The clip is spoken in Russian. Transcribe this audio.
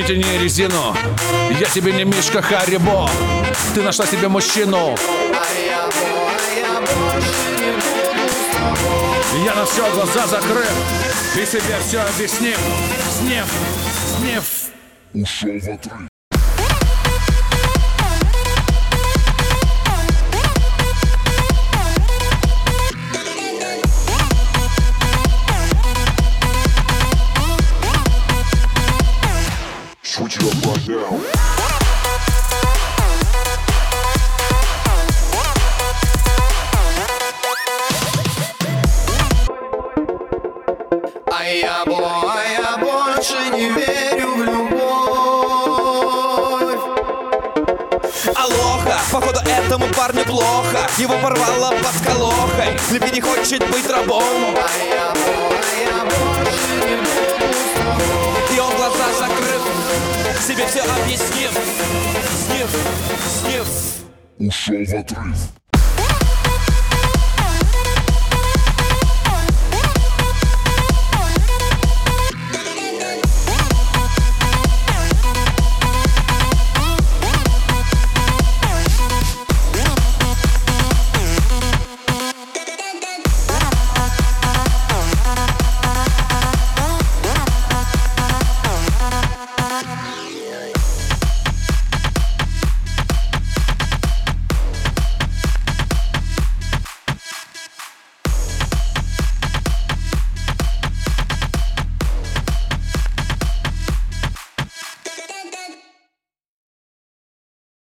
Затяни резину, я тебе не Мишка Харибо. Ты нашла себе мужчину, я на все глаза закрыв и себе все объяснив. Снив ушел в отрыв. Switch it up right now. А я больше не верю в любовь. Алоха, походу этому парню плохо. Его порвало под скалохой. Лепи не хочет быть рабом. А я больше не буду с тобой. И он глаза закрыв, себе все объяснив. Снив Ушел в отрыв.